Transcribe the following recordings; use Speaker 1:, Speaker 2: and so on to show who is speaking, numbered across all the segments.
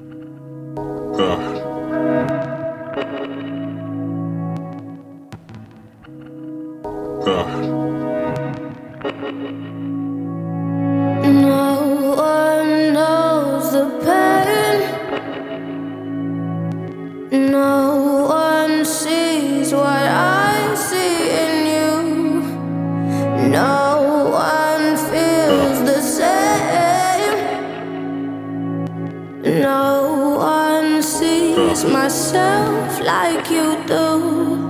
Speaker 1: No one knows the pain. No one sees what I see in you. No one feels the same. No one sees myself like you do.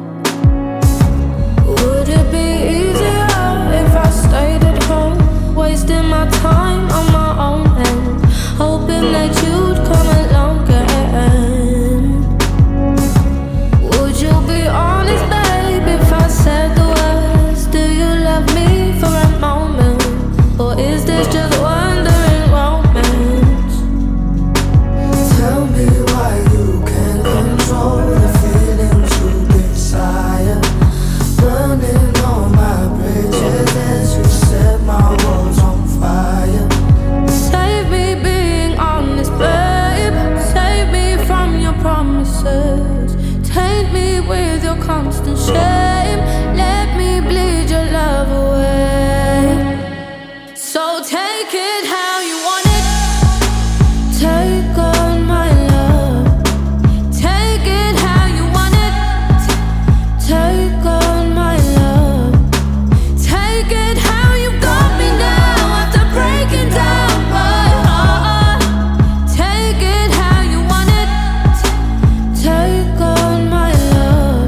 Speaker 1: Would it be easier if I stayed at home, wasting my time on my own and hoping that you'd come along again? Would you be honest, babe, if I said the words? Do you love me for a moment, or is this just wandering romance?
Speaker 2: Tell me why you can't control the feelings you desire. Burning all my bridges as you set my walls on fire.
Speaker 1: Save me being honest, babe. Save me from your promises. Taint me with your constant shame. Let me bleed your love away. So take it how you want it. Take on my love. Take it how you want it. Take on my love. Take it how you got me now after breaking down my heart. Take it how you want it. Take on my love.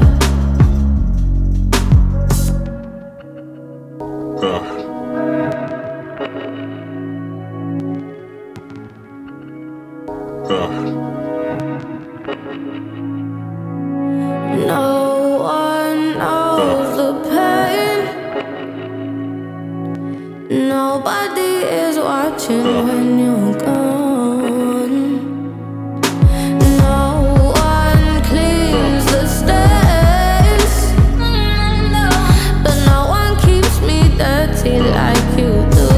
Speaker 1: No one knows the pain. Nobody is watching when you're gone. No one cleans the stains, but no one keeps me dirty like you do.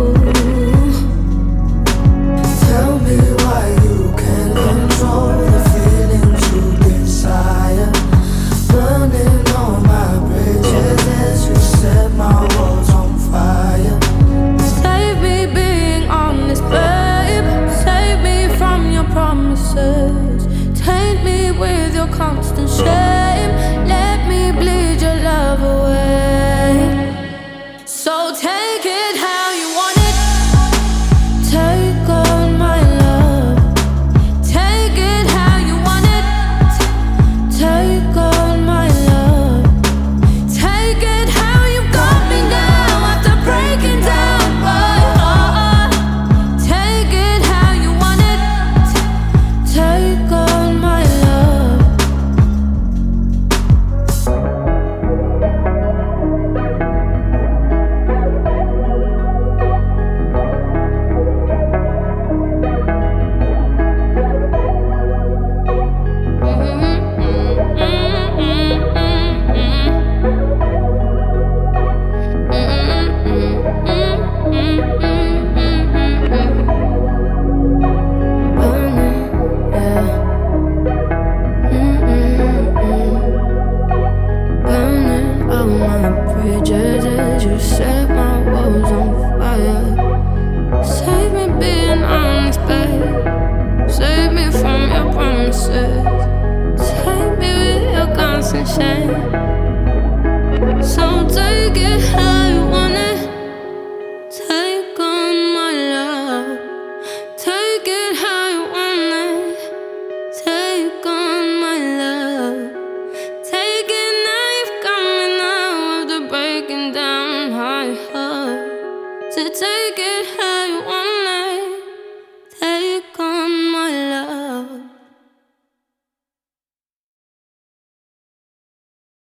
Speaker 2: Tell me why you can't control the feelings you desire. Burning all my bridges as you set my walls on fire.
Speaker 1: Save me being honest, babe. Save me from your promises. Taint me with your constant shame. Let me bleed your love away. So take it how you want it. Take on my love. Take it how you want it. Take on my love. Take it how you got me now after breaking down my heart. Take it how you want it. Take on my love. Burning all my bridges as you set my walls on fire. Save me being honest, babe. Save me from your promises. Take me with your constant shame. So take it how you want it. Take on my love. Take it how you want it. Take on my love. Take it now, you've got me now after breaking down my heart. So take it how